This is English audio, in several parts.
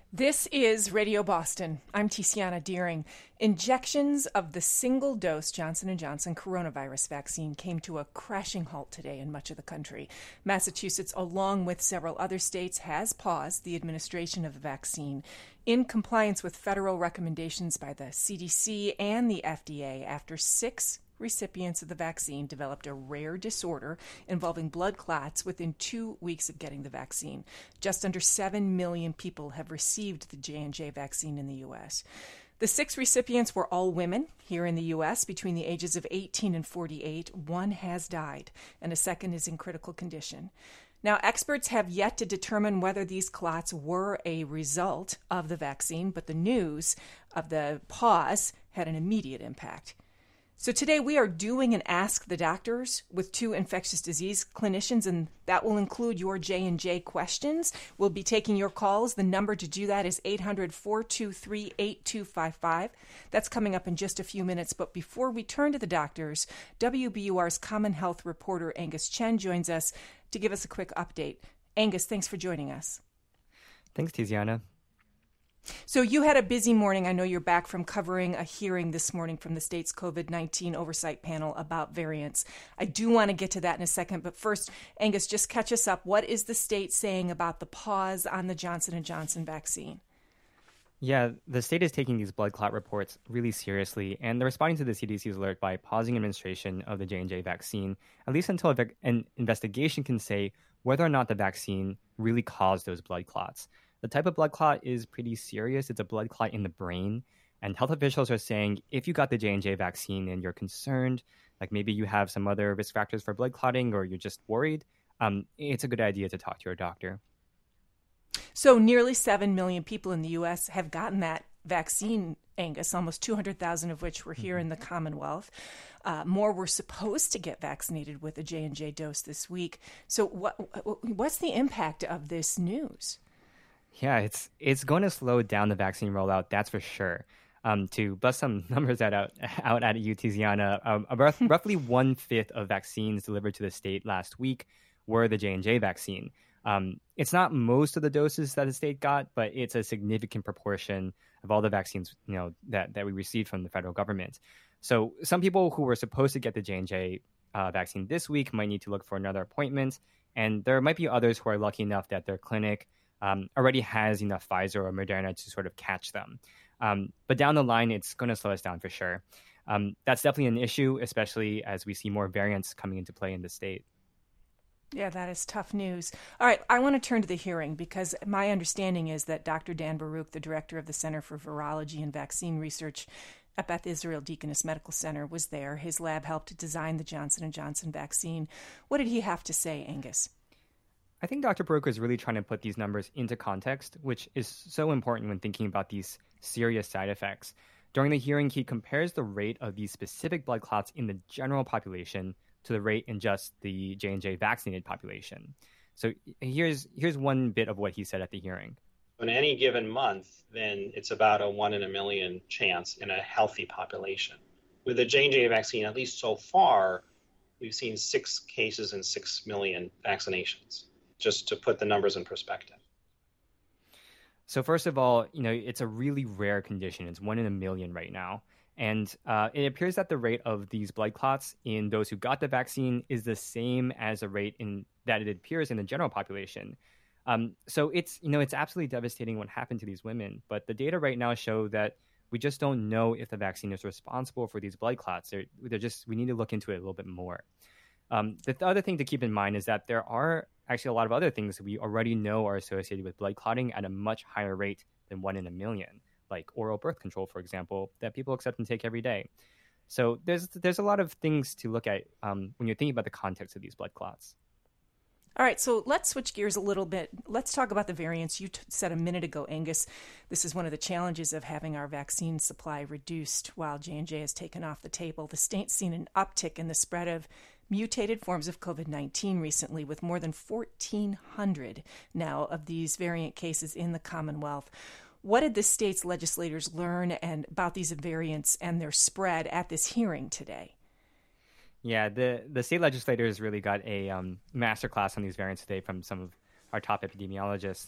This is Radio Boston. I'm Tiziana Deering. Injections of the single-dose Johnson & Johnson coronavirus vaccine came to a crashing halt today in much of the country. Massachusetts, along with several other states, has paused the administration of the vaccine in compliance with federal recommendations by the CDC and the FDA after 6 recipients of the vaccine developed a rare disorder involving blood clots within 2 weeks of getting the vaccine. Just under 7 million people have received the J&J vaccine in the U.S. The 6 recipients were all women here in the U.S. between the ages of 18 and 48. One has died, and a second is in critical condition. Now, experts have yet to determine whether these clots were a result of the vaccine, but the news of the pause had an immediate impact. So today we are doing an Ask the Doctors with 2 infectious disease clinicians, and that will include your J&J questions. We'll be taking your calls. The number to do that is 800-423-8255. That's coming up in just a few minutes. But before we turn to the doctors, WBUR's Common Health reporter Angus Chen joins us to give us a quick update. Angus, thanks for joining us. Thanks, Tiziana. So you had a busy morning. I know you're back from covering a hearing this morning from the state's COVID-19 oversight panel about variants. I do want to get to that in a second, but first, Angus, just catch us up. What is the state saying about the pause on the Johnson & Johnson vaccine? Yeah, the state is taking these blood clot reports really seriously, and they're responding to the CDC's alert by pausing administration of the J&J vaccine, at least until an investigation can say whether or not the vaccine really caused those blood clots. The type of blood clot is pretty serious. It's a blood clot in the brain. And health officials are saying if you got the J&J vaccine and you're concerned, like maybe you have some other risk factors for blood clotting or you're just worried, it's a good idea to talk to your doctor. So nearly 7 million people in the U.S. have gotten that vaccine, Angus, almost 200,000 of which were here in the Commonwealth. More were supposed to get vaccinated with a J&J dose this week. So what's the impact of this news? Yeah, it's going to slow down the vaccine rollout, that's for sure. To bust some numbers out at you, Tiziana, roughly 1/5 of vaccines delivered to the state last week were the J&J vaccine. It's not most of the doses that the state got, but it's a significant proportion of all the vaccines, that we received from the federal government. So some people who were supposed to get the J&J vaccine this week might need to look for another appointment, and there might be others who are lucky enough that their clinic already has enough Pfizer or Moderna to sort of catch them. But down the line, it's going to slow us down for sure. That's definitely an issue, especially as we see more variants coming into play in the state. Yeah, that is tough news. All right, I want to turn to the hearing because my understanding is that Dr. Dan Baruch, the director of the Center for Virology and Vaccine Research at Beth Israel Deaconess Medical Center, was there. His lab helped design the Johnson & Johnson vaccine. What did he have to say, Angus? I think Dr. Baruch is really trying to put these numbers into context, which is so important when thinking about these serious side effects. During the hearing, he compares the rate of these specific blood clots in the general population to the rate in just the J&J vaccinated population. So here's one bit of what he said at the hearing. In any given month, then it's about a 1 in a million chance in a healthy population. With the J&J vaccine, at least so far, we've seen 6 cases and 6 million vaccinations, just to put the numbers in perspective. So first of all, it's a really rare condition. It's 1 in a million right now. And it appears that the rate of these blood clots in those who got the vaccine is the same as the rate that it appears in the general population. So it's absolutely devastating what happened to these women. But the data right now show that we just don't know if the vaccine is responsible for these blood clots. We need to look into it a little bit more. The other thing to keep in mind is that there are actually a lot of other things that we already know are associated with blood clotting at a much higher rate than 1 in a million, like oral birth control, for example, that people accept and take every day. So there's a lot of things to look at when you're thinking about the context of these blood clots. All right, so let's switch gears a little bit. Let's talk about the variants. You said a minute ago, Angus, this is one of the challenges of having our vaccine supply reduced while J&J has taken off the table. The state's seen an uptick in the spread of mutated forms of COVID-19 recently, with more than 1,400 now of these variant cases in the Commonwealth. What did the state's legislators learn about these variants and their spread at this hearing today? Yeah, the state legislators really got a masterclass on these variants today from some of our top epidemiologists.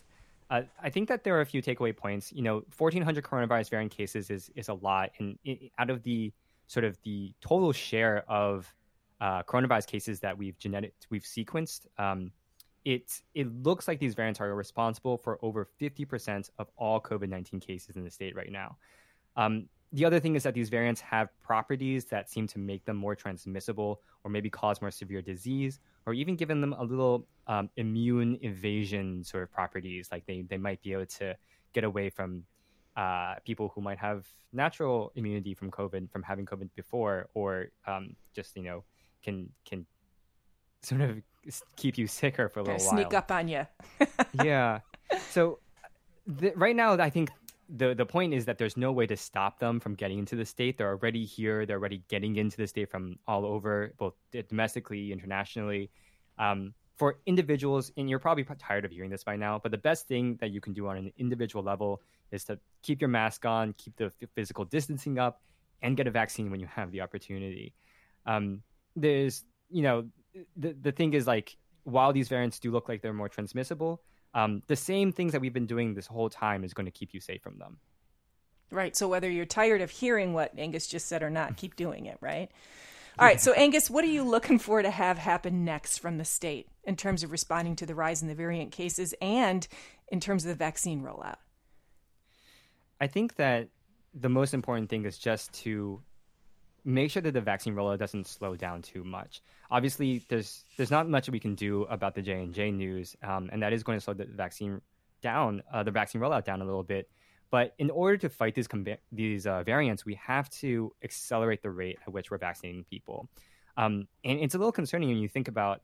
I think that there are a few takeaway points. 1,400 coronavirus variant cases is a lot, and out of the sort of the total share of coronavirus cases that we've sequenced, it looks like these variants are responsible for over 50% of all COVID-19 cases in the state right now. The other thing is that these variants have properties that seem to make them more transmissible or maybe cause more severe disease, or even giving them a little immune evasion sort of properties, like they might be able to get away from people who might have natural immunity from having COVID before, or just, can sort of keep you sicker for a little while. Sneak up on you. Yeah. So right now, I think the point is that there's no way to stop them from getting into the state. They're already here. They're already getting into the state from all over, both domestically, internationally. For individuals, and you're probably tired of hearing this by now, but the best thing that you can do on an individual level is to keep your mask on, keep the physical distancing up, and get a vaccine when you have the opportunity. There's, the thing is, like, while these variants do look like they're more transmissible, the same things that we've been doing this whole time is going to keep you safe from them. Right. So whether you're tired of hearing what Angus just said or not, keep doing it, right? All right. So Angus, what are you looking for to have happen next from the state in terms of responding to the rise in the variant cases and in terms of the vaccine rollout? I think that the most important thing is just to make sure that the vaccine rollout doesn't slow down too much. Obviously, there's not much we can do about the J&J news, and that is going to slow the vaccine rollout down a little bit. But in order to fight these variants, we have to accelerate the rate at which we're vaccinating people. And it's a little concerning when you think about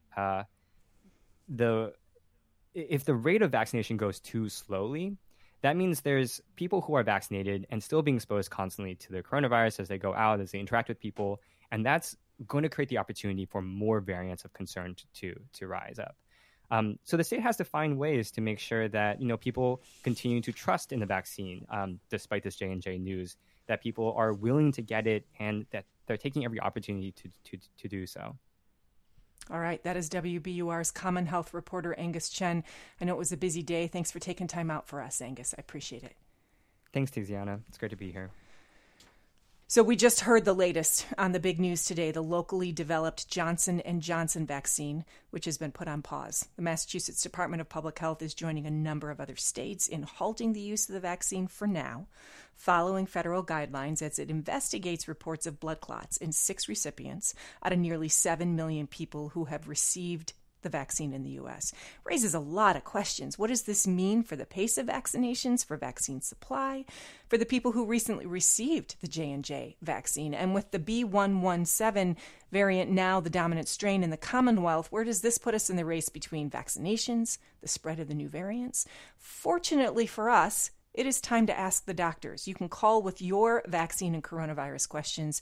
if the rate of vaccination goes too slowly. That means there's people who are vaccinated and still being exposed constantly to the coronavirus as they go out, as they interact with people. And that's going to create the opportunity for more variants of concern to rise up. So the state has to find ways to make sure that, people continue to trust in the vaccine, despite this J&J news, that people are willing to get it and that they're taking every opportunity to do so. All right. That is WBUR's Common Health reporter, Angus Chen. I know it was a busy day. Thanks for taking time out for us, Angus. I appreciate it. Thanks, Tiziana. It's great to be here. So we just heard the latest on the big news today, the locally developed Johnson & Johnson vaccine, which has been put on pause. The Massachusetts Department of Public Health is joining a number of other states in halting the use of the vaccine for now, following federal guidelines as it investigates reports of blood clots in 6 recipients out of nearly 7 million people who have received the vaccine in the U.S. Raises a lot of questions. What does this mean for the pace of vaccinations, for vaccine supply, for the people who recently received the J&J vaccine? And with the B.1.1.7 variant now the dominant strain in the Commonwealth, where does this put us in the race between vaccinations, the spread of the new variants? Fortunately for us, it is time to ask the doctors. You can call with your vaccine and coronavirus questions,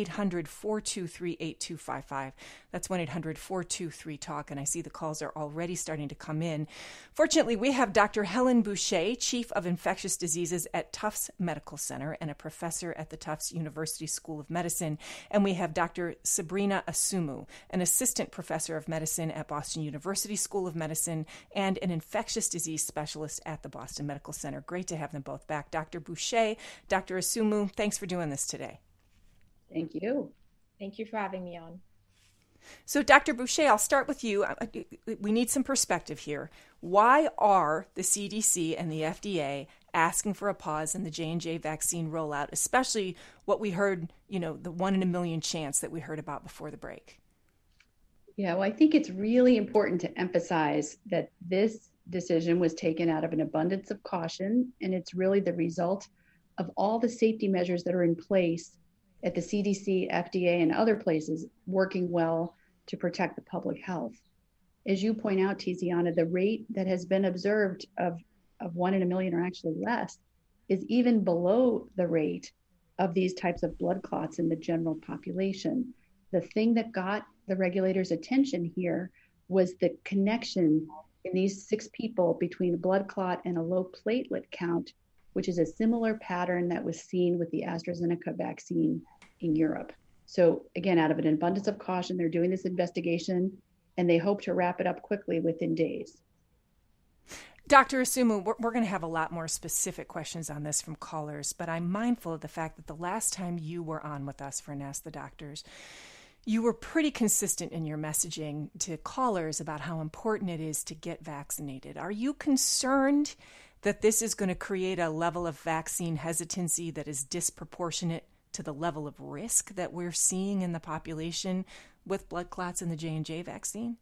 800-423-8255. That's 1-800-423-TALK, and I see the calls are already starting to come in. Fortunately, we have Dr. Helen Boucher, Chief of Infectious Diseases at Tufts Medical Center and a professor at the Tufts University School of Medicine, and we have Dr. Sabrina Asumu, an assistant professor of medicine at Boston University School of Medicine and an infectious disease specialist at the Boston Medical Center. Great to have them both back. Dr. Boucher, Dr. Asumu, thanks for doing this today. Thank you. Thank you for having me on. So, Dr. Boucher, I'll start with you. We need some perspective here. Why are the CDC and the FDA asking for a pause in the J&J vaccine rollout, especially what we heard, the 1 in a million chance that we heard about before the break? Yeah, well, I think it's really important to emphasize that this decision was taken out of an abundance of caution, and it's really the result of all the safety measures that are in place at the CDC, FDA, and other places working well to protect the public health. As you point out, Tiziana, the rate that has been observed of 1 in a million, or actually less, is even below the rate of these types of blood clots in the general population. The thing that got the regulators' attention here was the connection in these 6 people between a blood clot and a low platelet count, which is a similar pattern that was seen with the AstraZeneca vaccine in Europe. So again, out of an abundance of caution, they're doing this investigation and they hope to wrap it up quickly within days. Dr. Asumu, we're going to have a lot more specific questions on this from callers, but I'm mindful of the fact that the last time you were on with us for an Ask the Doctors, you were pretty consistent in your messaging to callers about how important it is to get vaccinated. Are you concerned that this is going to create a level of vaccine hesitancy that is disproportionate to the level of risk that we're seeing in the population with blood clots in the J&J vaccine?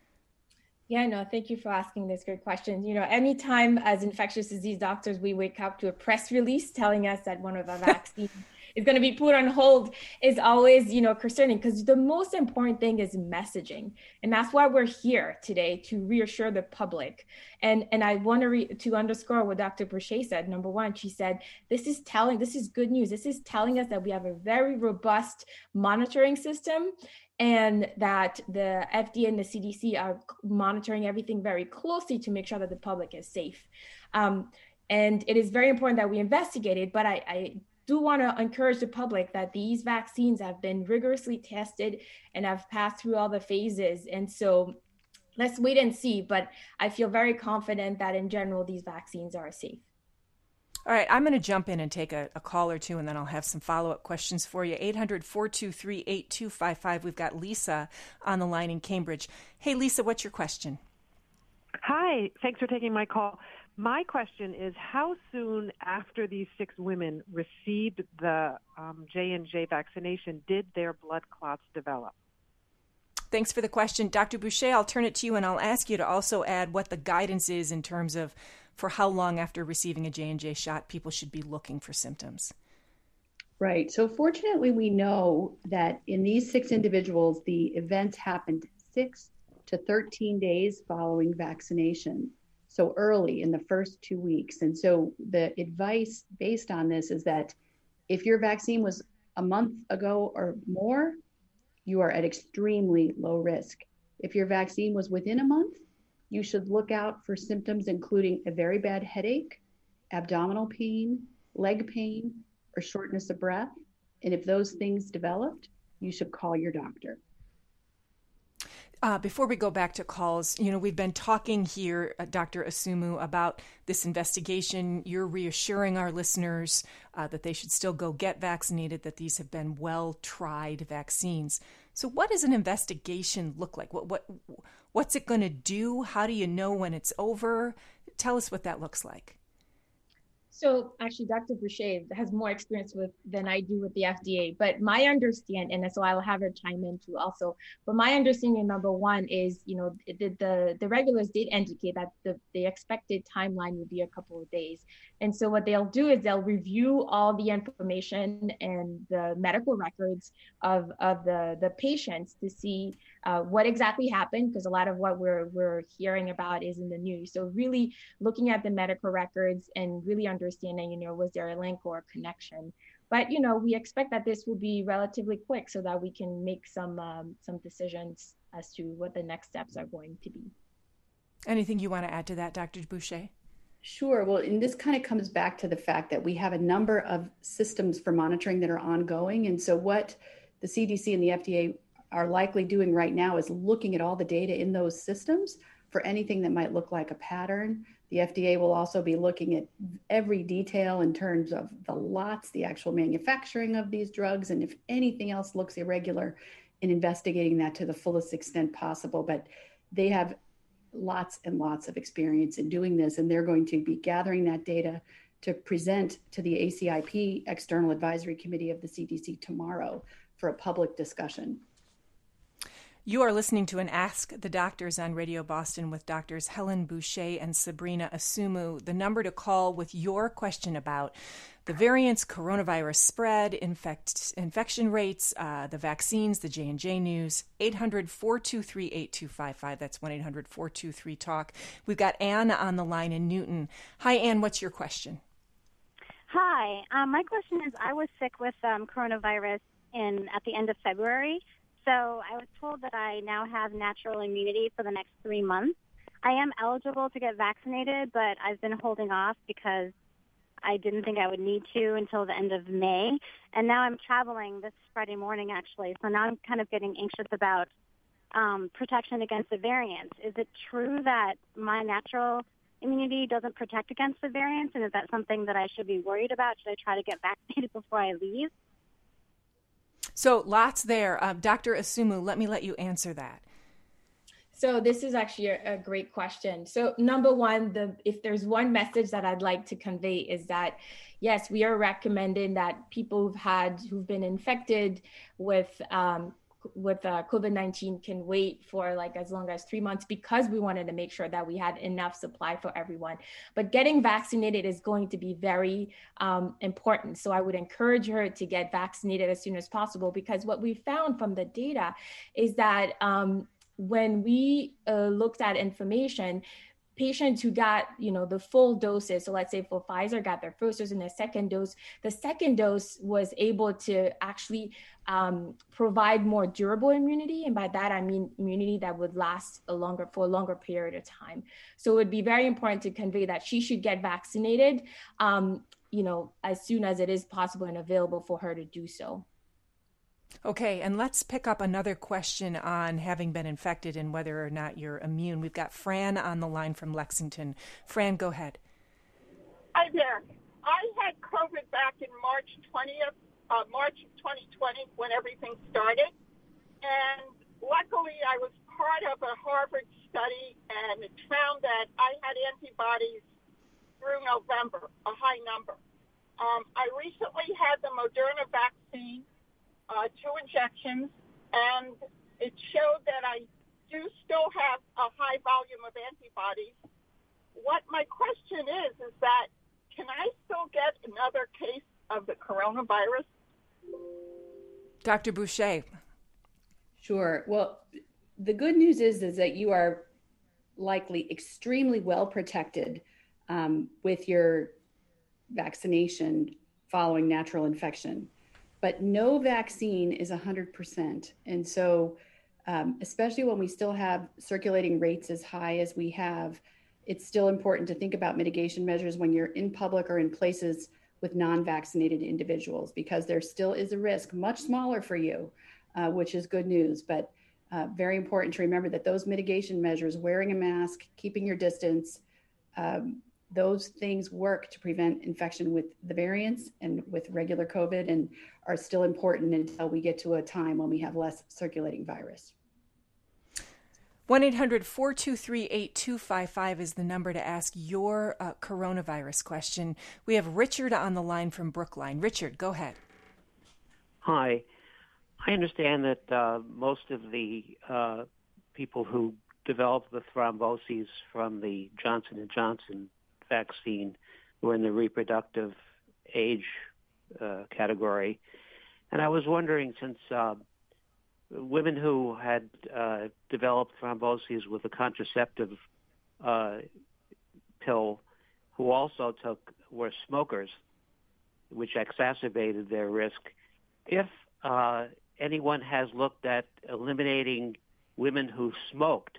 Yeah, no, thank you for asking this great question. Anytime as infectious disease doctors, we wake up to a press release telling us that one of our vaccines is going to be put on hold is always, concerning, because the most important thing is messaging. And that's why we're here today, to reassure the public. And I want to underscore what Dr. Boucher said. Number one, she said, this is good news. This is telling us that we have a very robust monitoring system, and that the FDA and the CDC are monitoring everything very closely to make sure that the public is safe. And it is very important that we investigate it, but I do want to encourage the public that these vaccines have been rigorously tested and have passed through all the phases. And so let's wait and see, but I feel very confident that in general, these vaccines are safe. All right, I'm going to jump in and take a call or two, and then I'll have some follow-up questions for you. 800-423-8255. We've got Lisa on the line in Cambridge. Hey, Lisa, what's your question? Hi, thanks for taking my call. My question is, how soon after these 6 women received the J&J vaccination did their blood clots develop? Thanks for the question. Dr. Boucher, I'll turn it to you, and I'll ask you to also add what the guidance is in terms of for how long after receiving a J&J shot people should be looking for symptoms. Right. So fortunately, we know that in these 6 individuals, the events happened 6 to 13 days following vaccination. So early in the first 2 weeks. And so the advice based on this is that if your vaccine was a month ago or more, you are at extremely low risk. If your vaccine was within a month, you should look out for symptoms including a very bad headache, abdominal pain, leg pain, or shortness of breath. And if those things developed, you should call your doctor. Before we go back to calls, we've been talking here, Dr. Asumu, about this investigation. You're reassuring our listeners that they should still go get vaccinated, that these have been well-tried vaccines. So what does an investigation look like? What's it going to do? How do you know when it's over? Tell us what that looks like. So actually, Dr. Boucher has more experience than I do with the FDA, but my understanding, and so I'll have her chime in too also, but my understanding, number one, is, the regulars did indicate that the expected timeline would be a couple of days. And so what they'll do is they'll review all the information and the medical records of the patients to see what exactly happened, because a lot of what we're hearing about is in the news. So really looking at the medical records and really understanding, was there a link or a connection? But, we expect that this will be relatively quick so that we can make some decisions as to what the next steps are going to be. Anything you want to add to that, Dr. Boucher? Sure. Well, and this kind of comes back to the fact that we have a number of systems for monitoring that are ongoing. And so what the CDC and the FDA are likely doing right now is looking at all the data in those systems for anything that might look like a pattern. The FDA will also be looking at every detail in terms of the lots, the actual manufacturing of these drugs, and if anything else looks irregular, in investigating that to the fullest extent possible. But they have lots and lots of experience in doing this, and they're going to be gathering that data to present to the ACIP, External Advisory Committee of the CDC, tomorrow for a public discussion. You are listening to an Ask the Doctors on Radio Boston with Doctors Helen Boucher and Sabrina Asumu. The number to call with your question about the variants, coronavirus spread, infection rates, the vaccines, the J&J news, 800-423-8255. That's 1-800-423-TALK. We've got Anne on the line in Newton. Hi, Anne. What's your question? Hi. My question is, I was sick with coronavirus at the end of February. So I was told that I now have natural immunity for the next 3 months. I am eligible to get vaccinated, but I've been holding off because I didn't think I would need to until the end of May. And now I'm traveling this Friday morning, actually. So now I'm kind of getting anxious about protection against the variants. Is it true that my natural immunity doesn't protect against the variants? And is that something that I should be worried about? Should I try to get vaccinated before I leave? So lots there. Dr. Asumu, let you answer that. So this is actually a great question. So number one, if there's one message that I'd like to convey is that, yes, we are recommending that people who've been infected with COVID-19 can wait for like as long as 3 months, because we wanted to make sure that we had enough supply for everyone. But getting vaccinated is going to be very important. So I would encourage her to get vaccinated as soon as possible, because what we found from the data is that when we looked at information, patients who got, the full doses, so let's say for Pfizer got their first dose and their second dose, the second dose was able to actually provide more durable immunity. And by that, I mean immunity that would last for a longer period of time. So it would be very important to convey that she should get vaccinated, as soon as it is possible and available for her to do so. Okay, and let's pick up another question on having been infected and whether or not you're immune. We've got Fran on the line from Lexington. Fran, go ahead. Hi there. I had COVID back in March of 2020 when everything started. And luckily, I was part of a Harvard study, and it found that I had antibodies through November, a high number. I recently had the Moderna vaccine, 2 injections, and it showed that I do still have a high volume of antibodies. What my question is that can I still get another case of the coronavirus? Dr. Boucher. Sure. Well, the good news is that you are likely extremely well protected with your vaccination following natural infection. But no vaccine is 100%. And so, especially when we still have circulating rates as high as we have, it's still important to think about mitigation measures when you're in public or in places with non-vaccinated individuals, because there still is a risk, much smaller for you, which is good news. But very important to remember that those mitigation measures, wearing a mask, keeping your distance, those things work to prevent infection with the variants and with regular COVID, and are still important until we get to a time when we have less circulating virus. 1-800-423-8255 is the number to ask your coronavirus question. We have Richard on the line from Brookline. Richard, go ahead. Hi. I understand that most of the people who developed the thromboses from the Johnson & Johnson vaccine were in the reproductive age category. And I was wondering, since women who had developed thromboses with a contraceptive pill who also were smokers, which exacerbated their risk, if anyone has looked at eliminating women who smoked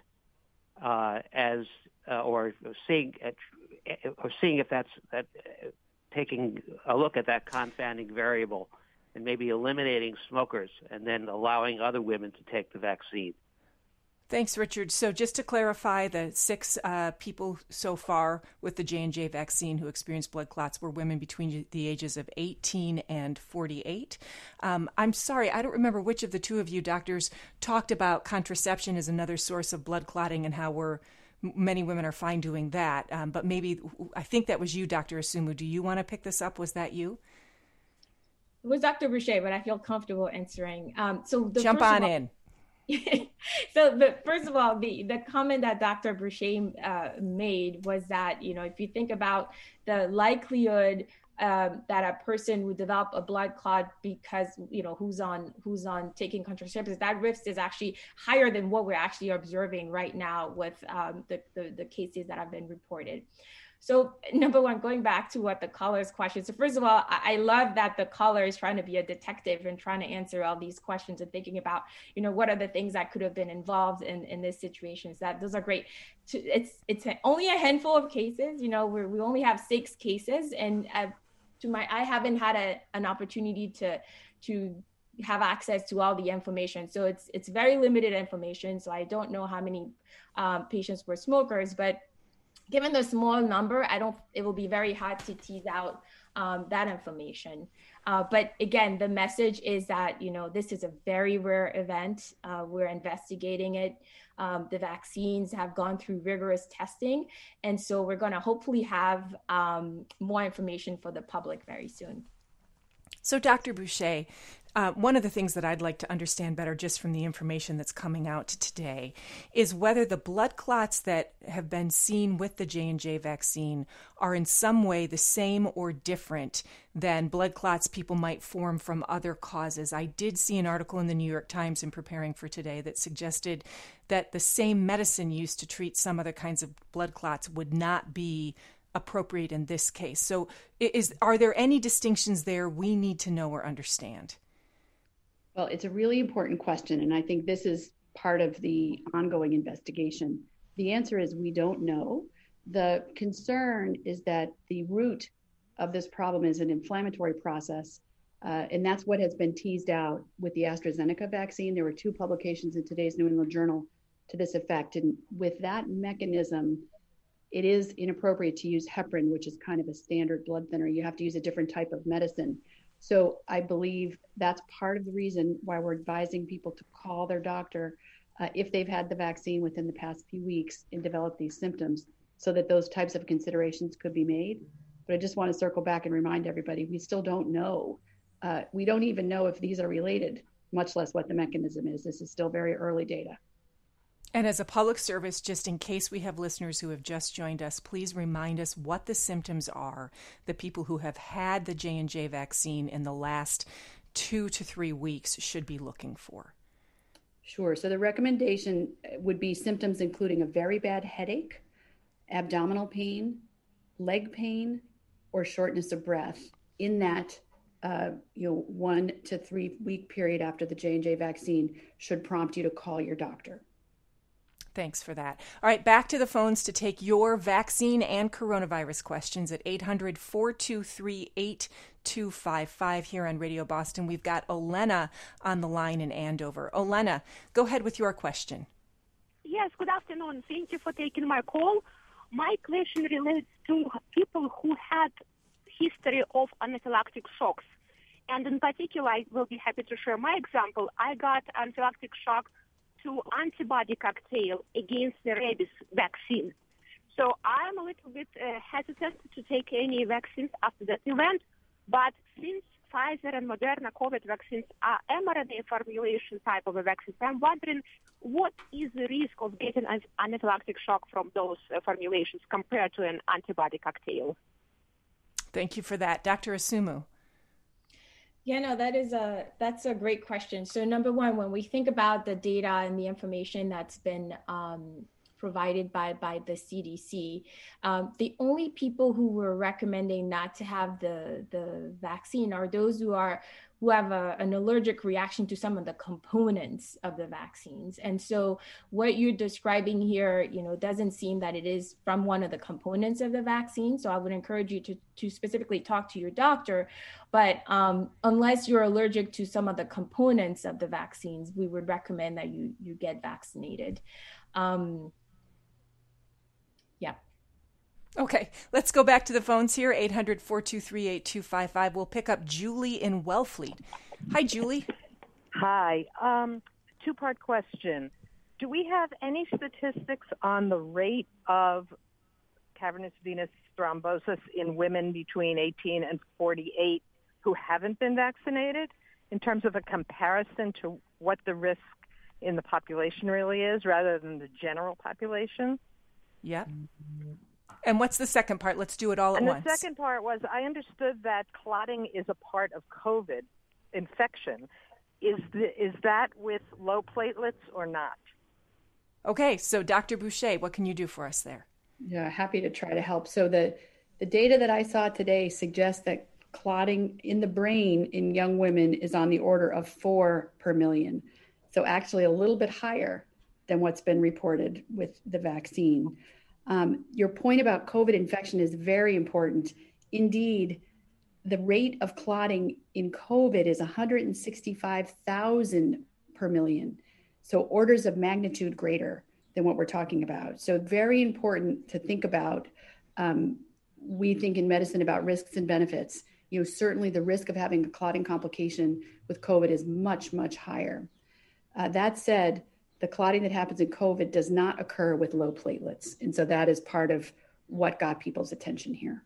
or seeing if that's taking a look at that confounding variable and maybe eliminating smokers and then allowing other women to take the vaccine. Thanks, Richard. So just to clarify, the 6 people so far with the J&J vaccine who experienced blood clots were women between the ages of 18 and 48. I'm sorry, I don't remember which of the two of you doctors talked about contraception as another source of blood clotting and how many women are fine doing that. But maybe, I think that was you, Dr. Asumu. Do you want to pick this up? Was that you? It was Dr. Boucher, but I feel comfortable answering. Jump on in. So first of all, the comment that Dr. Boucher made was that, if you think about the likelihood that a person would develop a blood clot because, who's on taking contraceptives, that risk is actually higher than what we're actually observing right now with the cases that have been reported. So number one, going back to what the caller's question. So first of all, I love that the caller is trying to be a detective and trying to answer all these questions and thinking about, what are the things that could have been involved in this situation. Those are great. It's only a handful of cases. We only have 6 cases, and I haven't had an opportunity to have access to all the information. So it's very limited information. So I don't know how many patients were smokers, but given the small number, it will be very hard to tease out that information. But again, the message is that, this is a very rare event. We're investigating it. The vaccines have gone through rigorous testing. And so we're going to hopefully have more information for the public very soon. So, Dr. Boucher, one of the things that I'd like to understand better just from the information that's coming out today is whether the blood clots that have been seen with the J&J vaccine are in some way the same or different than blood clots people might form from other causes. I did see an article in the New York Times in preparing for today that suggested that the same medicine used to treat some other kinds of blood clots would not be appropriate in this case. So are there any distinctions there we need to know or understand? Well, it's a really important question, and I think this is part of the ongoing investigation. The answer is we don't know. The concern is that the root of this problem is an inflammatory process, and that's what has been teased out with the AstraZeneca vaccine. There were 2 publications in today's New England Journal to this effect, and with that mechanism, it is inappropriate to use heparin, which is kind of a standard blood thinner. You have to use a different type of medicine. So I believe that's part of the reason why we're advising people to call their doctor if they've had the vaccine within the past few weeks and developed these symptoms, so that those types of considerations could be made. But I just want to circle back and remind everybody, we still don't know. We don't even know if these are related, much less what the mechanism is. This is still very early data. And as a public service, just in case we have listeners who have just joined us, please remind us what the symptoms are that people who have had the J&J vaccine in the last 2 to 3 weeks should be looking for. Sure. So the recommendation would be symptoms including a very bad headache, abdominal pain, leg pain, or shortness of breath in that 1 to 3 week period after the J&J vaccine should prompt you to call your doctor. Thanks for that. All right, back to the phones to take your vaccine and coronavirus questions at 800-423-8255 here on Radio Boston. We've got Olena on the line in Andover. Olena, go ahead with your question. Yes, good afternoon. Thank you for taking my call. My question relates to people who had history of anaphylactic shocks. And in particular, I will be happy to share my example. I got anaphylactic shock to antibody cocktail against the rabies vaccine. So I'm a little bit hesitant to take any vaccines after that event. But since Pfizer and Moderna COVID vaccines are mRNA formulation type of a vaccine, I'm wondering what is the risk of getting an anaphylactic shock from those formulations compared to an antibody cocktail? Thank you for that. Dr. Asumu. Yeah, no, that's a great question. So number one, when we think about the data and the information that's been provided by the CDC, the only people who were recommending not to have the vaccine are those who have an allergic reaction to some of the components of the vaccines. And so what you're describing here, doesn't seem that it is from one of the components of the vaccine. So I would encourage you to specifically talk to your doctor. But unless you're allergic to some of the components of the vaccines, we would recommend that you get vaccinated. Yeah. Okay, let's go back to the phones here, 800-423-8255. We'll pick up Julie in Wellfleet. Hi, Julie. Hi. Two-part question. Do we have any statistics on the rate of cavernous venous thrombosis in women between 18 and 48 who haven't been vaccinated in terms of a comparison to what the risk in the population really is rather than the general population? Yep. And what's the second part? Let's do it all at once. And the second part was I understood that clotting is a part of COVID infection. Is that with low platelets or not? Okay, so Dr. Boucher, what can you do for us there? Yeah, happy to try to help. So the data that I saw today suggests that clotting in the brain in young women is on the order of 4 per million. So actually a little bit higher than what's been reported with the vaccine. Your point about COVID infection is very important. Indeed, the rate of clotting in COVID is 165,000 per million. So orders of magnitude greater than what we're talking about. So very important to think about. We think in medicine about risks and benefits. Certainly the risk of having a clotting complication with COVID is much, much higher. That said, the clotting that happens in COVID does not occur with low platelets. And so that is part of what got people's attention here.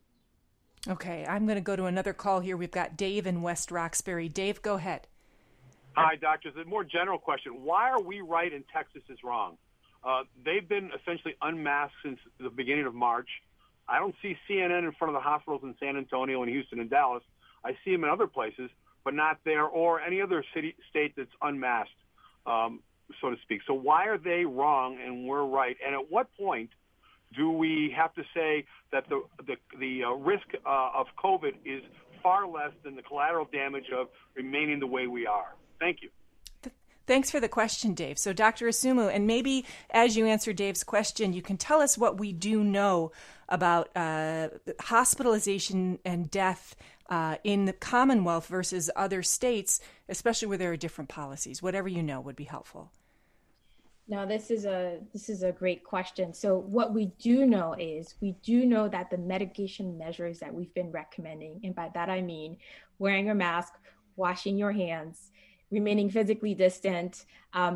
Okay, I'm going to go to another call here. We've got Dave in West Roxbury. Dave, go ahead. Hi, doctors. A more general question. Why are we right and Texas is wrong? They've been essentially unmasked since the beginning of March. I don't see CNN in front of the hospitals in San Antonio and Houston and Dallas. I see them in other places, but not there or any other state that's unmasked, so to speak. So why are they wrong and we're right? And at what point do we have to say that the risk of COVID is far less than the collateral damage of remaining the way we are? Thank you. Thanks for the question, Dave. So, Dr. Asumu, and maybe as you answer Dave's question, you can tell us what we do know about hospitalization and death in the Commonwealth versus other states, especially where there are different policies. Whatever you know would be helpful. No, this is a great question. So what we do know is that the mitigation measures that we've been recommending, and by that I mean wearing a mask, washing your hands, remaining physically distant,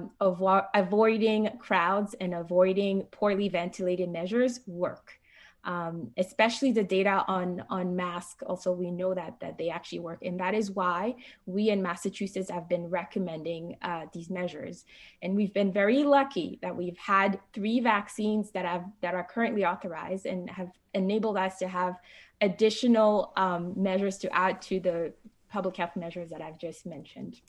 avoiding crowds and avoiding poorly ventilated measures work. Especially the data on masks. Also, we know that they actually work. And that is why we in Massachusetts have been recommending these measures. And we've been very lucky that we've had 3 vaccines that are currently authorized and have enabled us to have additional measures to add to the public health measures that I've just mentioned.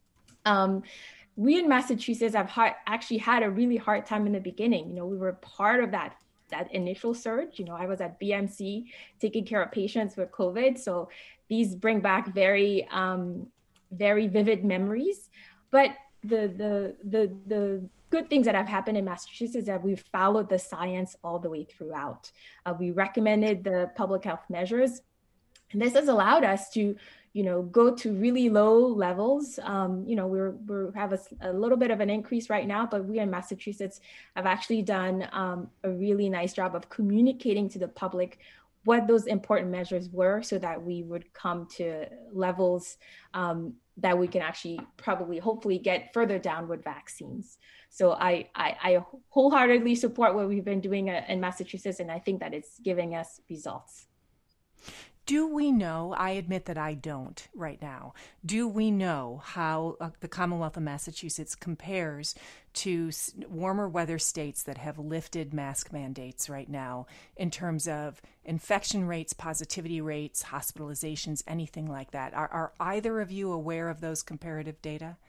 We in Massachusetts have actually had a really hard time in the beginning. We were part of that initial surge. I was at BMC taking care of patients with COVID. So these bring back very, very vivid memories. But the good things that have happened in Massachusetts is that we've followed the science all the way throughout. We recommended the public health measures, and this has allowed us to go to really low levels. We have a little bit of an increase right now, but we in Massachusetts have actually done a really nice job of communicating to the public what those important measures were so that we would come to levels that we can actually hopefully get further down with vaccines. So I wholeheartedly support what we've been doing in Massachusetts, and I think that it's giving us results. Do we know, I admit that I don't right now, do we know how the Commonwealth of Massachusetts compares to warmer weather states that have lifted mask mandates right now in terms of infection rates, positivity rates, hospitalizations, anything like that? Are either of you aware of those comparative data?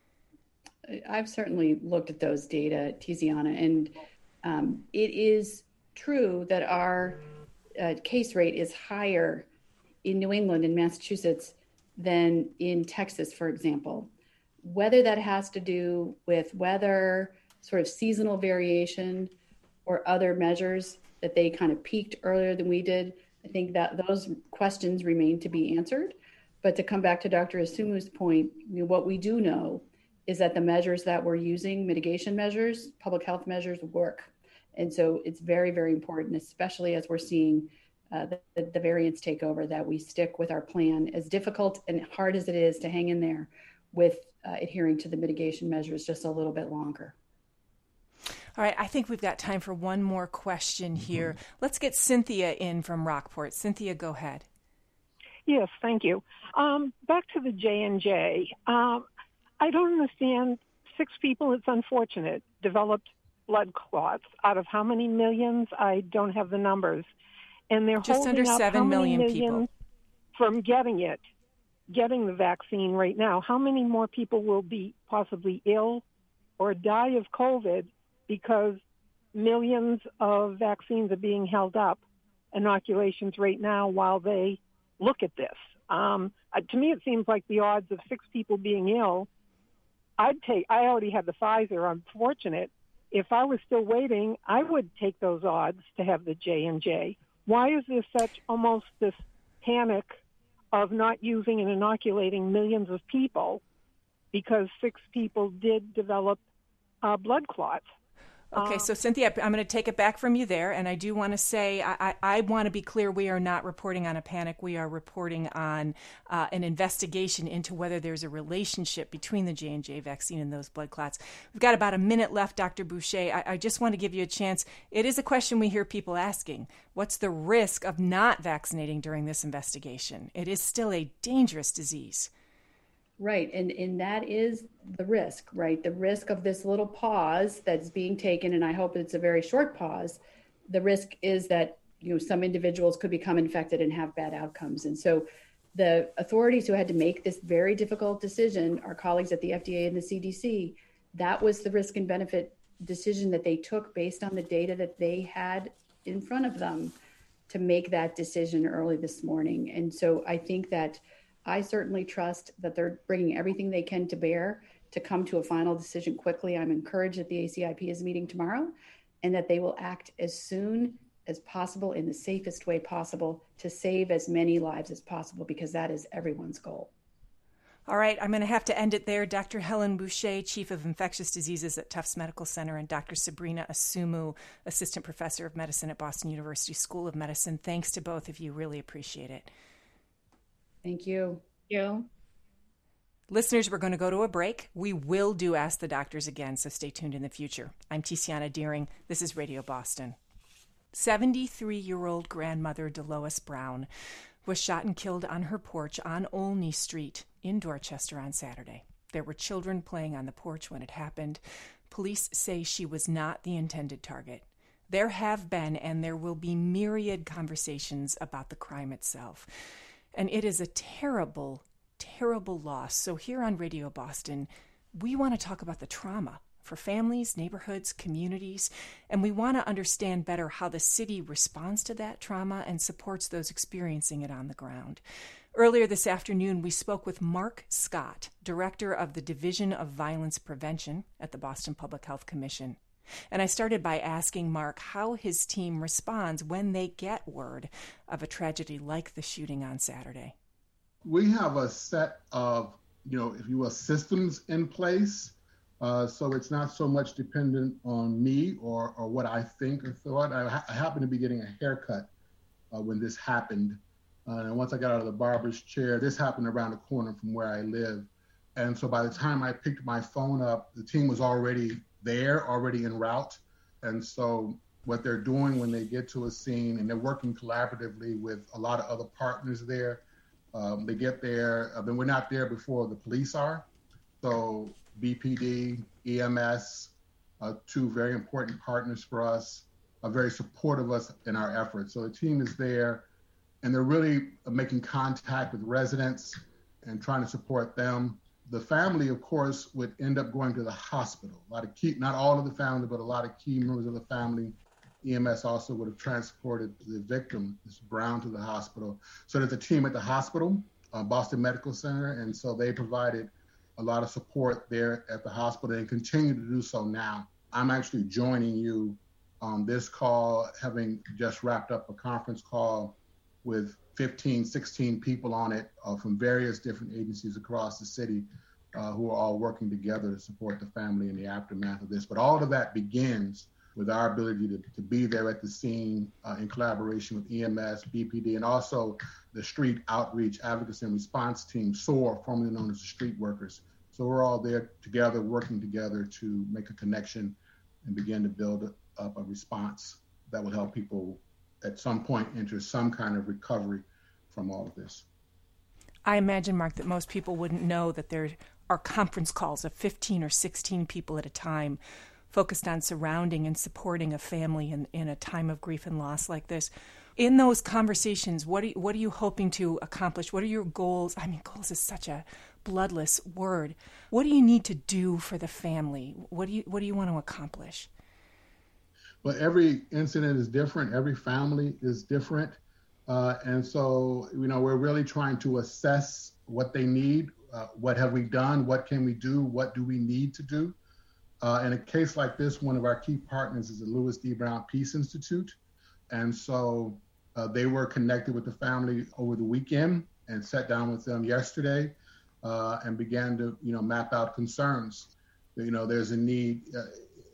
I've certainly looked at those data, Tiziana, and it is true that our case rate is higher in New England and Massachusetts than in Texas, for example. Whether that has to do with weather, sort of seasonal variation, or other measures that they kind of peaked earlier than we did, I think that those questions remain to be answered. But to come back to Dr. Asumu's point, what we do know is that the measures that we're using, mitigation measures, public health measures, work. And so it's very, very important, especially as we're seeing the variants take over, that we stick with our plan, as difficult and hard as it is to hang in there with adhering to the mitigation measures just a little bit longer. All right, I think we've got time for one more question here. Let's get Cynthia in from Rockport. Cynthia, go ahead. Yes, thank you. Back to the J&J. I don't understand. 6 people, it's unfortunate, developed blood clots out of how many millions? I don't have the numbers. And they're just holding under up 7 million people from getting the vaccine right now. How many more people will be possibly ill or die of COVID because millions of vaccines are being held up, inoculations right now, while they look at this? To me, it seems like the odds of 6 people being ill, I already had the Pfizer. I'm fortunate. If I was still waiting, I would take those odds to have the J&J. Why is there such almost this panic of not using and inoculating millions of people because 6 people did develop blood clots? Okay, so Cynthia, I'm going to take it back from you there, and I do want to say I want to be clear, we are not reporting on a panic. We are reporting on an investigation into whether there's a relationship between the J&J vaccine and those blood clots. We've got about a minute left, Dr. Boucher. I just want to give you a chance. It is a question we hear people asking. What's the risk of not vaccinating during this investigation? It is still a dangerous disease. Right, and that is the risk, right? The risk of this little pause that's being taken, and I hope it's a very short pause. The risk is that, some individuals could become infected and have bad outcomes. And so the authorities who had to make this very difficult decision, our colleagues at the FDA and the CDC, that was the risk and benefit decision that they took based on the data that they had in front of them to make that decision early this morning. And so I think that I certainly trust that they're bringing everything they can to bear to come to a final decision quickly. I'm encouraged that the ACIP is meeting tomorrow and that they will act as soon as possible in the safest way possible to save as many lives as possible, because that is everyone's goal. All right, I'm going to have to end it there. Dr. Helen Boucher, Chief of Infectious Diseases at Tufts Medical Center, and Dr. Sabrina Asumu, Assistant Professor of Medicine at Boston University School of Medicine. Thanks to both of you. Really appreciate it. Thank you. Listeners, we're going to go to a break. We will do Ask the Doctors again, so stay tuned in the future. I'm Tiziana Deering. This is Radio Boston. 73-year-old grandmother Delois Brown was shot and killed on her porch on Olney Street in Dorchester on Saturday. There were children playing on the porch when it happened. Police say she was not the intended target. There have been and there will be myriad conversations about the crime itself. And it is a terrible, terrible loss. So here on Radio Boston, we want to talk about the trauma for families, neighborhoods, communities, and we want to understand better how the city responds to that trauma and supports those experiencing it on the ground. Earlier this afternoon, we spoke with Mark Scott, Director of the Division of Violence Prevention at the Boston Public Health Commission. And I started by asking Mark how his team responds when they get word of a tragedy like the shooting on Saturday. We have a set of, if you will, systems in place. So it's not so much dependent on me or what I think or thought. I happened to be getting a haircut when this happened. And once I got out of the barber's chair, this happened around the corner from where I live. And so by the time I picked my phone up, the team was already there, already en route. And so what they're doing when they get to a scene, and they're working collaboratively with a lot of other partners there, they get there, then we're not there before the police are. So BPD, EMS, two very important partners for us, are very supportive of us in our efforts. So the team is there, and they're really making contact with residents and trying to support them. The family, of course, would end up going to the hospital. Not all of the family, but a lot of key members of the family. EMS also would have transported the victim, Ms. Brown, to the hospital. So there's a team at the hospital, Boston Medical Center, and so they provided a lot of support there at the hospital and continue to do so now. I'm actually joining you on this call, having just wrapped up a conference call with 15, 16 people on it from various different agencies across the city who are all working together to support the family in the aftermath of this. But all of that begins with our ability to be there at the scene in collaboration with EMS, BPD, and also the Street Outreach Advocacy and Response Team, SOAR, formerly known as the Street Workers. So we're all there together, working together to make a connection and begin to build up a response that will help people at some point enter some kind of recovery from all of this. I imagine, Mark, that most people wouldn't know that there are conference calls of 15 or 16 people at a time focused on surrounding and supporting a family in a time of grief and loss like this. In those conversations, what are you hoping to accomplish? What are your goals? I mean, goals is such a bloodless word. What do you need to do for the family? What do you want to accomplish? Well, every incident is different. Every family is different. And so, we're really trying to assess what they need. What have we done? What can we do? What do we need to do? In a case like this, one of our key partners is the Louis D. Brown Peace Institute. And so they were connected with the family over the weekend and sat down with them yesterday and began to, map out concerns. There's a need.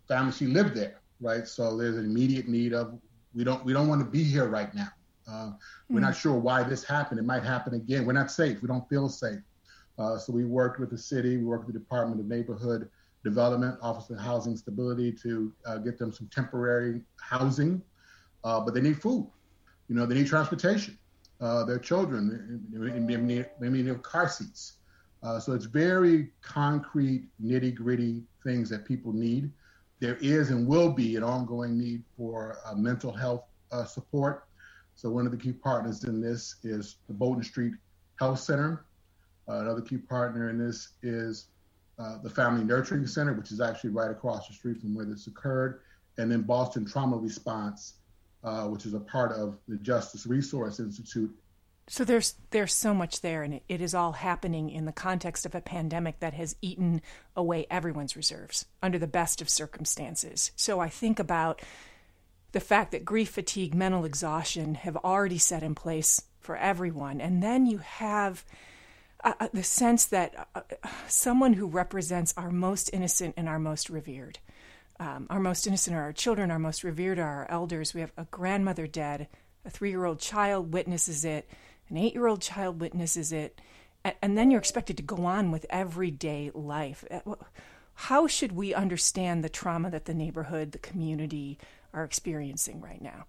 family, she lived there, right? So there's an immediate need of, we don't want to be here right now. We're not sure why this happened. It might happen again. We're not safe. We don't feel safe. So we worked with the city, we worked with the Department of Neighborhood Development, Office of Housing Stability to get them some temporary housing, but they need food. You know, they need transportation. Their children, they need car seats. So it's very concrete, nitty-gritty things that people need. There is and will be an ongoing need for mental health support. So one of the key partners in this is the Bolton Street Health Center. Another key partner in this is the Family Nurturing Center, which is actually right across the street from where this occurred. And then Boston Trauma Response, which is a part of the Justice Resource Institute. So there's so much there, and it is all happening in the context of a pandemic that has eaten away everyone's reserves under the best of circumstances. So I think about the fact that grief, fatigue, mental exhaustion have already set in place for everyone. And then you have the sense that someone who represents our most innocent and our most revered, our most innocent are our children, our most revered are our elders. We have a grandmother dead, a 3-year-old child witnesses it, an 8-year-old child witnesses it, and then you're expected to go on with everyday life. How should we understand the trauma that the neighborhood, the community are experiencing right now?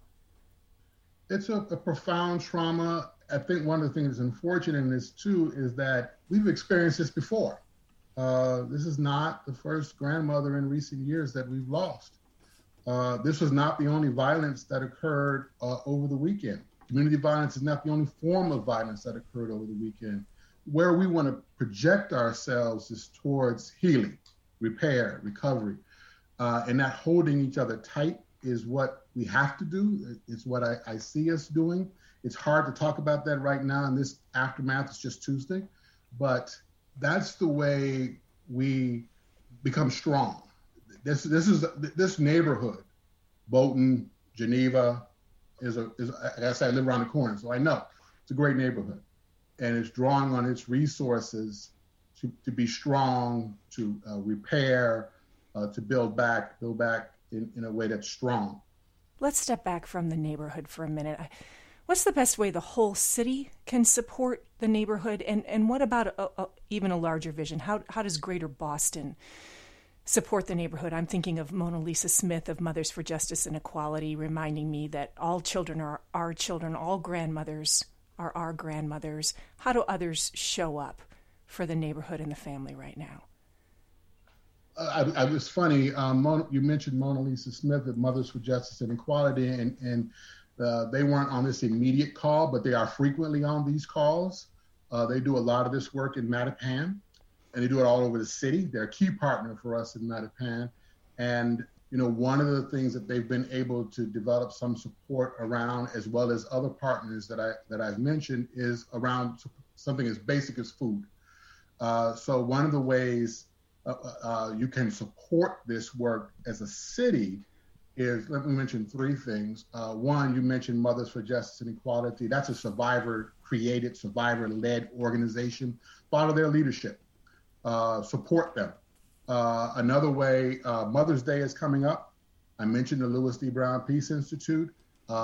It's a profound trauma. I think one of the things that's unfortunate in this too is that we've experienced this before. This is not the first grandmother in recent years that we've lost. This was not the only violence that occurred over the weekend. Community violence is not the only form of violence that occurred over the weekend. Where we want to project ourselves is towards healing, repair, recovery, and not holding each other tight is what we have to do. It's what I see us doing. It's hard to talk about that right now in this aftermath. It's just Tuesday, but that's the way we become strong. This neighborhood, Bolton, Geneva, is like I said, I live around the corner, so I know it's a great neighborhood, and it's drawing on its resources to be strong, to repair, to build back in a way that's strong. Let's step back from the neighborhood for a minute. What's the best way the whole city can support the neighborhood? And what about even a larger vision? How does Greater Boston support the neighborhood? I'm thinking of Mona Lisa Smith of Mothers for Justice and Equality, reminding me that all children are our children, all grandmothers are our grandmothers. How do others show up for the neighborhood and the family right now? It was funny. You mentioned Mona Lisa Smith at Mothers for Justice and Equality, and they weren't on this immediate call, but they are frequently on these calls. They do a lot of this work in Mattapan, and they do it all over the city. They're a key partner for us in Mattapan. And, you know, one of the things that they've been able to develop some support around, as well as other partners that I've mentioned, is around something as basic as food. So one of the ways you can support this work as a city is, let me mention 3 things. One, you mentioned Mothers for Justice and Equality. That's a survivor-created, survivor-led organization. Follow their leadership. Support them. Another way, Mother's Day is coming up. I mentioned the Louis D. Brown Peace Institute.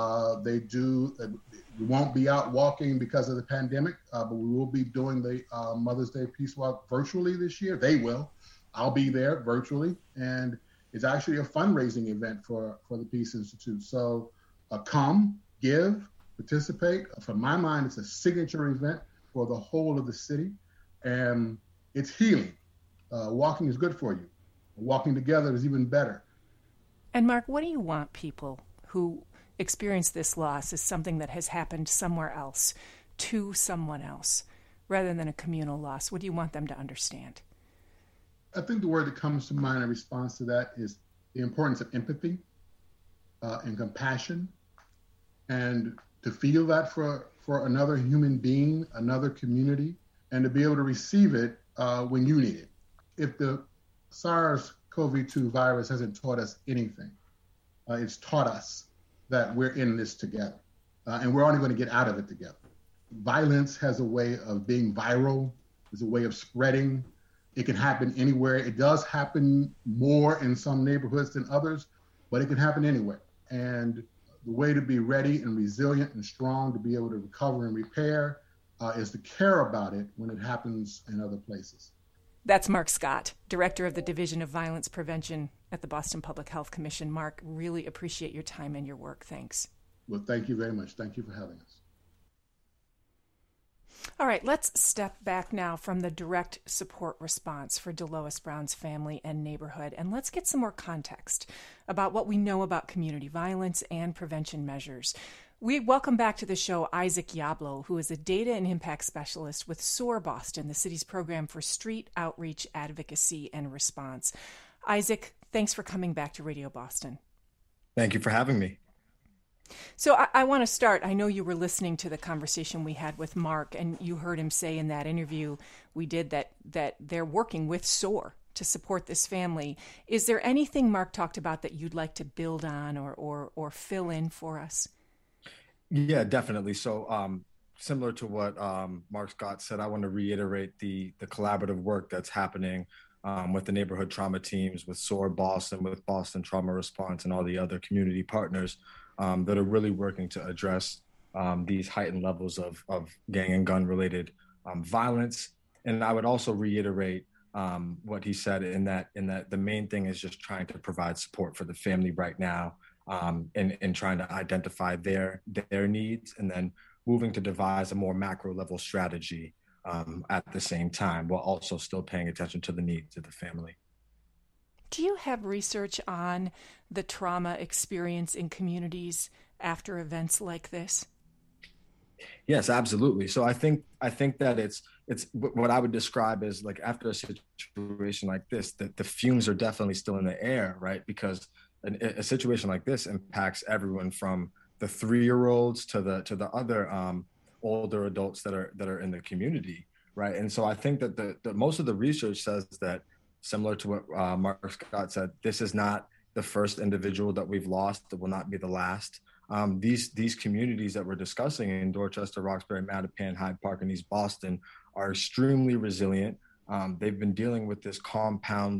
We won't be out walking because of the pandemic, but we will be doing the Mother's Day Peace Walk virtually this year. They will. I'll be there virtually. And it's actually a fundraising event for the Peace Institute. So come, give, participate. From my mind, it's a signature event for the whole of the city. And it's healing. Walking is good for you. Walking together is even better. And Mark, what do you want people who experience this loss as something that has happened somewhere else to someone else rather than a communal loss? What do you want them to understand? I think the word that comes to mind in response to that is the importance of empathy and compassion, and to feel that for another human being, another community, and to be able to receive it when you need it. If the SARS-CoV-2 virus hasn't taught us anything, it's taught us that we're in this together, and we're only going to get out of it together. Violence has a way of being viral, has a way of spreading, It can happen anywhere. It does happen more in some neighborhoods than others, but it can happen anywhere. And the way to be ready and resilient and strong to be able to recover and repair is to care about it when it happens in other places. That's Mark Scott, Director of the Division of Violence Prevention at the Boston Public Health Commission. Mark, really appreciate your time and your work. Thanks. Well, thank you very much. Thank you for having us. All right, let's step back now from the direct support response for DeLois Brown's family and neighborhood, and let's get some more context about what we know about community violence and prevention measures. We welcome back to the show Isaac Yablo, who is a data and impact specialist with SOAR Boston, the city's program for street outreach, advocacy, and response. Isaac, thanks for coming back to Radio Boston. Thank you for having me. So I want to start. I know you were listening to the conversation we had with Mark, and you heard him say in that interview we did that they're working with SOAR to support this family. Is there anything Mark talked about that you'd like to build on or fill in for us? Yeah, definitely. So similar to what Mark Scott said, I want to reiterate the collaborative work that's happening with the neighborhood trauma teams, with SOAR Boston, with Boston Trauma Response, and all the other community partners that are really working to address these heightened levels of gang and gun related violence. And I would also reiterate what he said in that the main thing is just trying to provide support for the family right now, and trying to identify their needs, and then moving to devise a more macro level strategy at the same time, while also still paying attention to the needs of the family. Do you have research on the trauma experience in communities after events like this? Yes, absolutely. So I think that it's what I would describe as, like, after a situation like this, that the fumes are definitely still in the air, right? Because a situation like this impacts everyone from the 3-year-olds to the other older adults that are in the community, right? And so I think that the most of the research says that, similar to what Mark Scott said, this is not the first individual that we've lost. It will not be the last. These communities that we're discussing in Dorchester, Roxbury, Mattapan, Hyde Park, and East Boston are extremely resilient. They've been dealing with this compound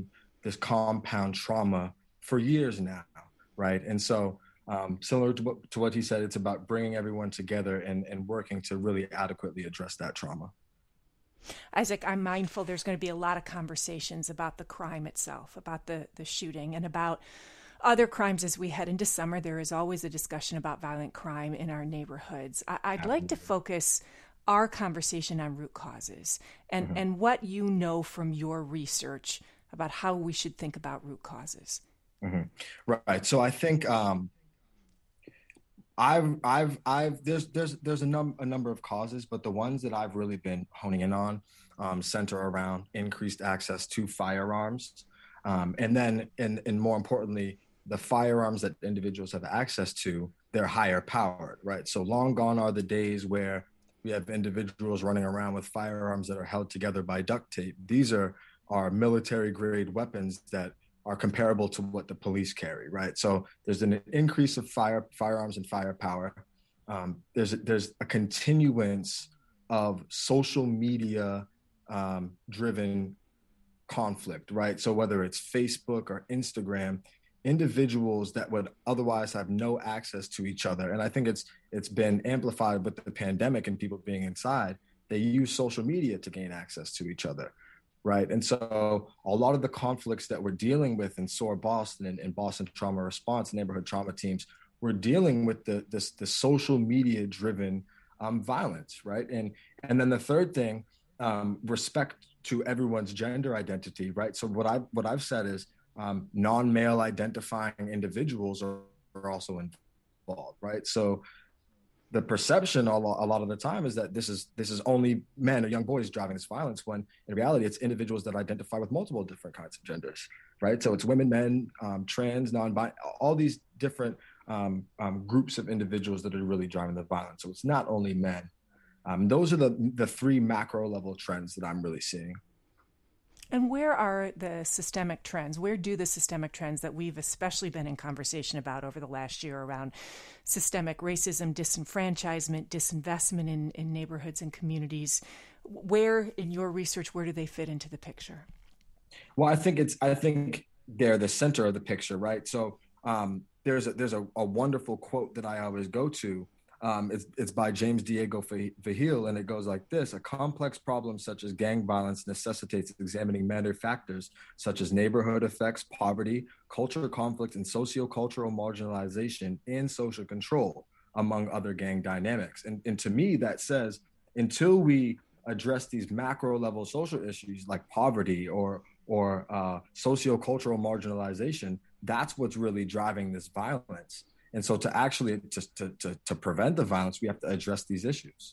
trauma for years now, right? And so similar to what he said, it's about bringing everyone together and working to really adequately address that trauma. Isaac, I'm mindful there's going to be a lot of conversations about the crime itself, about the shooting, and about other crimes as we head into summer. There is always a discussion about violent crime in our neighborhoods. I'd like to focus our conversation on root causes and what you know from your research about how we should think about root causes. Mm-hmm. Right. So I think there's a number of causes, but the ones that I've really been honing in on center around increased access to firearms, and then and more importantly, the firearms that individuals have access to, they're higher powered, right? So long gone are the days where we have individuals running around with firearms that are held together by duct tape. These are military grade weapons that are comparable to what the police carry, right? So there's an increase of firearms and firepower. There's a continuance of social media driven conflict, right? So whether it's Facebook or Instagram, individuals that would otherwise have no access to each other, and I think it's been amplified with the pandemic and people being inside, they use social media to gain access to each other. Right. And so a lot of the conflicts that we're dealing with in SOAR Boston and Boston Trauma Response, neighborhood trauma teams, we're dealing with the social media driven violence. Right. And then the third thing, respect to everyone's gender identity. Right. So what I've said is non-male identifying individuals are also involved. Right. So the perception a lot of the time is that this is only men or young boys driving this violence, when in reality it's individuals that identify with multiple different kinds of genders, right? So it's women, men, trans, non-binary, all these different groups of individuals that are really driving the violence. So it's not only men. Those are the 3 macro level trends that I'm really seeing. And where are the systemic trends? Where do the systemic trends that we've especially been in conversation about over the last year around systemic racism, disenfranchisement, disinvestment in neighborhoods and communities, where in your research, where do they fit into the picture? Well, I think they're the center of the picture, right? So there's a wonderful quote that I always go to. It's by James Diego Vigil, and it goes like this: a complex problem such as gang violence necessitates examining many factors such as neighborhood effects, poverty, cultural conflict, and sociocultural marginalization and social control, among other gang dynamics. And to me, that says until we address these macro level social issues like poverty or sociocultural marginalization, that's what's really driving this violence. And so to actually to prevent the violence, we have to address these issues.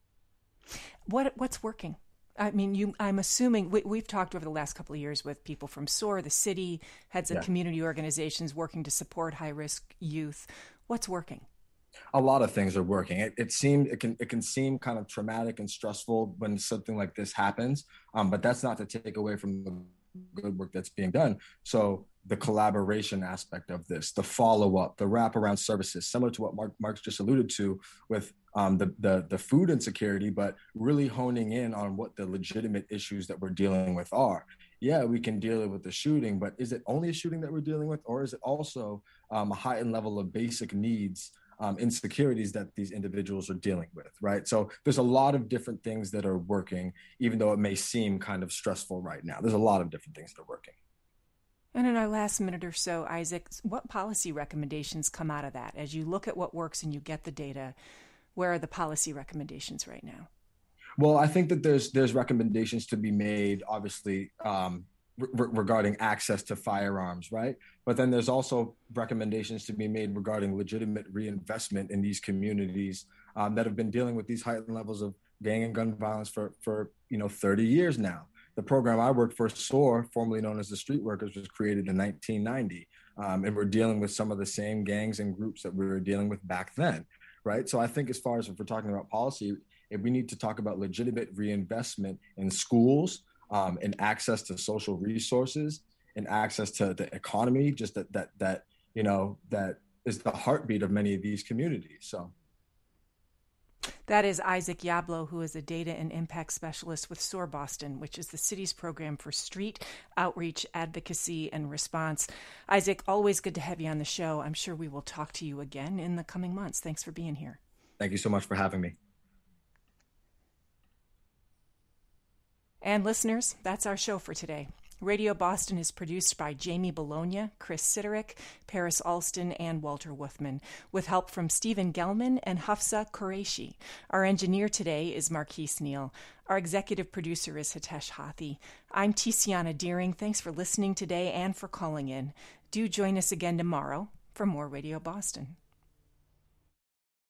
What's working? I mean, I'm assuming we've talked over the last couple of years with people from SOAR, the city, heads of community organizations working to support high-risk youth. What's working? A lot of things are working. It can seem kind of traumatic and stressful when something like this happens, but that's not to take away from the good work that's being done. So the collaboration aspect of this, the follow-up, the wraparound services, similar to what Mark's just alluded to with the food insecurity, but really honing in on what the legitimate issues that we're dealing with are. Yeah, we can deal with the shooting, but is it only a shooting that we're dealing with, or is it also a heightened level of basic needs, insecurities that these individuals are dealing with, right? So there's a lot of different things that are working, even though it may seem kind of stressful right now. There's a lot of different things that are working. And in our last minute or so, Isaac, what policy recommendations come out of that? As you look at what works and you get the data, where are the policy recommendations right now? Well, I think that there's recommendations to be made, obviously, regarding access to firearms, right? But then there's also recommendations to be made regarding legitimate reinvestment in these communities that have been dealing with these heightened levels of gang and gun violence for 30 years now. The program I worked for, SOAR, formerly known as the Street Workers, was created in 1990. And we're dealing with some of the same gangs and groups that we were dealing with back then, right? So I think as far as if we're talking about policy, if we need to talk about legitimate reinvestment in schools, and access to social resources and access to the economy, just that is the heartbeat of many of these communities. So that is Isaac Yablo, who is a data and impact specialist with SOAR Boston, which is the city's program for street outreach, advocacy, and response. Isaac, always good to have you on the show. I'm sure we will talk to you again in the coming months. Thanks for being here. Thank you so much for having me. And listeners, that's our show for today. Radio Boston is produced by Jamie Bologna, Chris Siderick, Paris Alston, and Walter Wolfman, with help from Stephen Gelman and Hafsa Qureshi. Our engineer today is Marquise Neal. Our executive producer is Hitesh Hathi. I'm Tiziana Deering. Thanks for listening today and for calling in. Do join us again tomorrow for more Radio Boston.